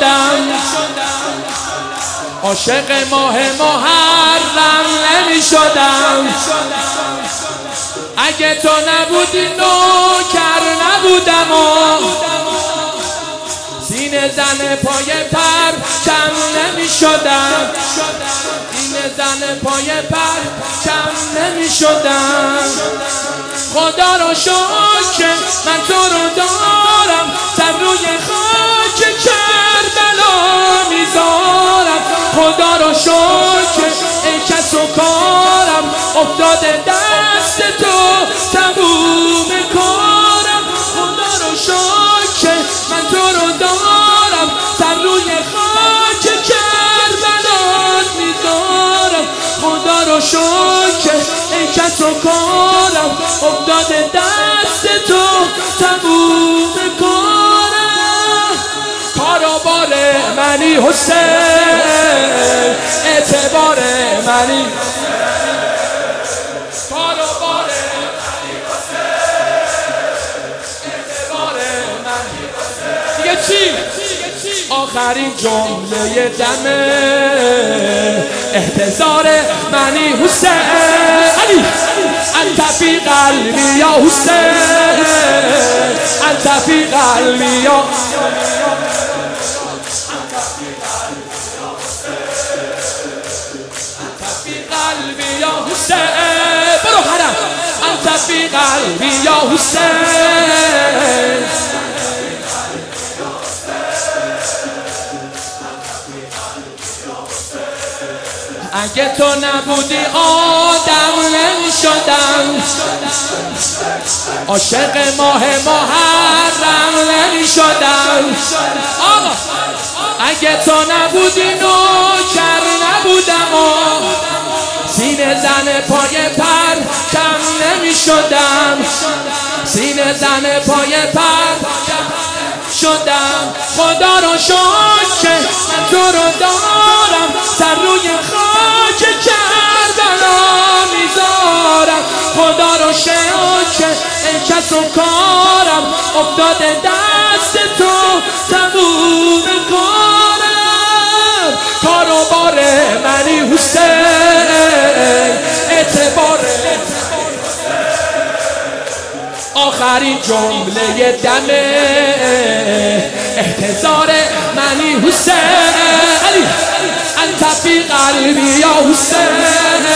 شدم، عاشق ماه محرم نمی شدم. اگه تو نبودی نوکر نبودم و سینه زن پای پرچم نمی شدم، سینه زن پای پرچم نمی شدم. خدا رو شکر من تو رو دارم، سر روی خاک کربلا میذارم. خدا رو شکر ای کس و کارم، افتاده دست تو تموم کارم. خدا رو شکر من تو رو دارم، سر روی خاک کربلا میذارم. خدا رو شکر ای کس و کارم، افتاده دست تو تموم کارم. کاروبار منی حسین، اعتبار منی، کاروبار منی حسین، اعتبار منی حسین. دیگه چی؟ آخرین جمله دمه احتضار منی حسین. علی انت فی قلبی یا حسین، انت فی قلبی یا حسین. برو حرم انت فی قلبی یا حسین. اگه تو نبودی آدم نمی شدم، عاشق ماه محرم نمی شدم. اگه تو نبودی نوکر نبودم و سینه زن پای پرچم نمی شدم، سینه زن پای پرچم شدم. خدا رو شکر من تو رو دارم، سر روی خاک کربلا میذارم. خدا رو شکر ای کس و کارم، افتاده دست تو تموم کارم. کاروبار منی حسین، اعتبار آخرین جمله دمه احتضار منی حسین. علی انت فی قلبی یا حسین،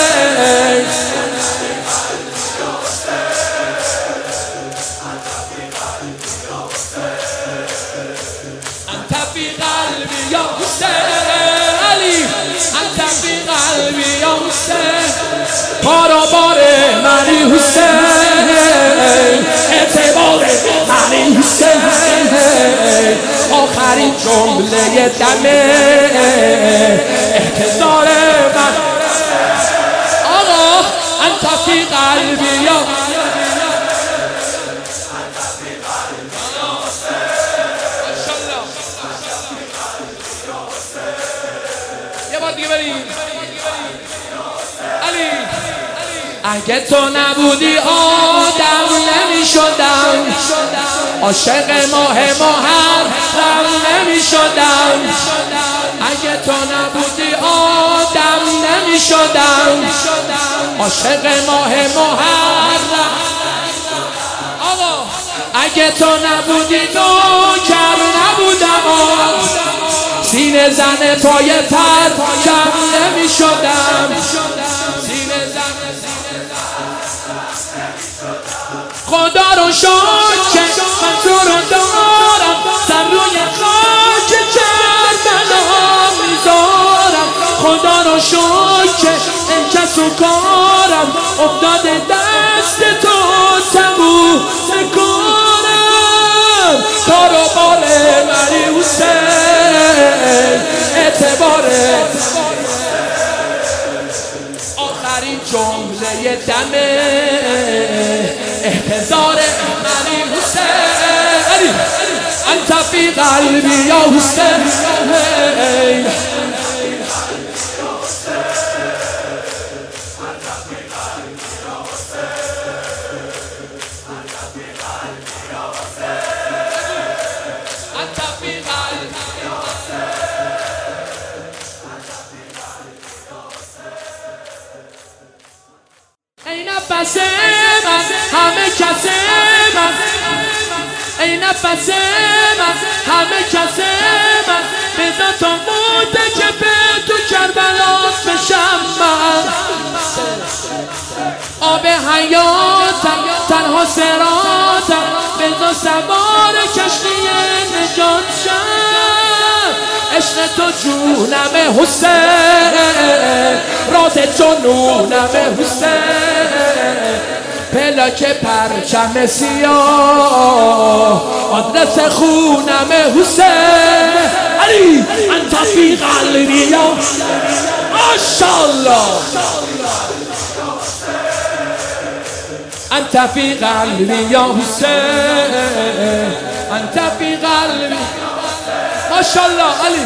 انت فی قلبی یا حسین. علی انت فی قلبی یا حسین. کاروبار منی حسین، اعتبار منی حسین. آخرین جمله دمه احتضار من. آقا انت فی قلبی یا یه بار دیگه بریم. علی اگه تو نبودی آدم نمی شدم، عاشق ماه محرم نمی شدم. اگه تو نبودی آدم نمی شدم، عاشق ماه محرم. اگه تو نبودی نوکر نبودم، سینه زن پای پرچم نمی شدم. خدا رو شکر من تو رو دارم، سر روی خاک کربلا میذارم. خدا رو شکر ای کس و کارم، افتاده دست تو تموم کارم. کاروبار منی حسین، اعتبار آخرین جمله دمه احتضار منی حسین. علی انت فی قلبی یا حسین. انت فی قلبی یا حسین. نفس من، همه کس من، ای نفس من، همه کس من، بذار تا مرتکب تو کربلا بشم من. آب حیاتم، تنها صراطم، بذار سوار کشتی نجات شم. عشق تو جونم حسین، راز جنونم حسین، پلاک پرچم سیاه، آدرس خونم حسین. علی انت فی قلبی یا ماشاءالله، انت فی قلبی یا حسین، انت فی قلبی ماشاءالله. علی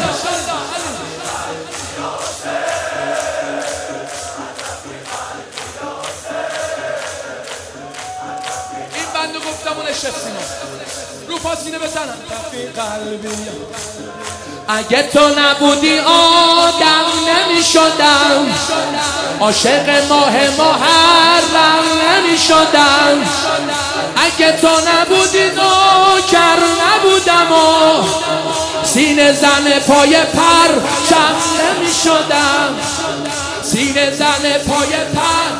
این بندو گفتم و نشستیم رو پاسینه بزنم. تفی قلبی اگه تو نبودی آدم نمی شدم، عاشق ماه محرم نمی شدم. اگه تو نبودی نوکر نبودم و سینه زن پای پرچم نمی شدم، سینه زن پای پر.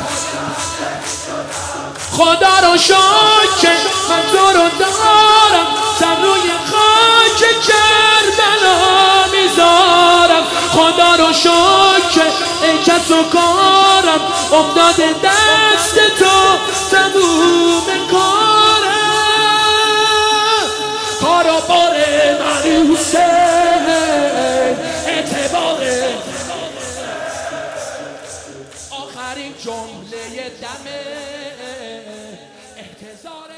خدا رو شکر من تو رو دارم، سر روی خاک کربلا میذارم. خدا رو شکر ای کس و کارم، افتاده دست تو تموم کارم. کارا بار من حسین، اعتبار آخرین جمله دمه احتضار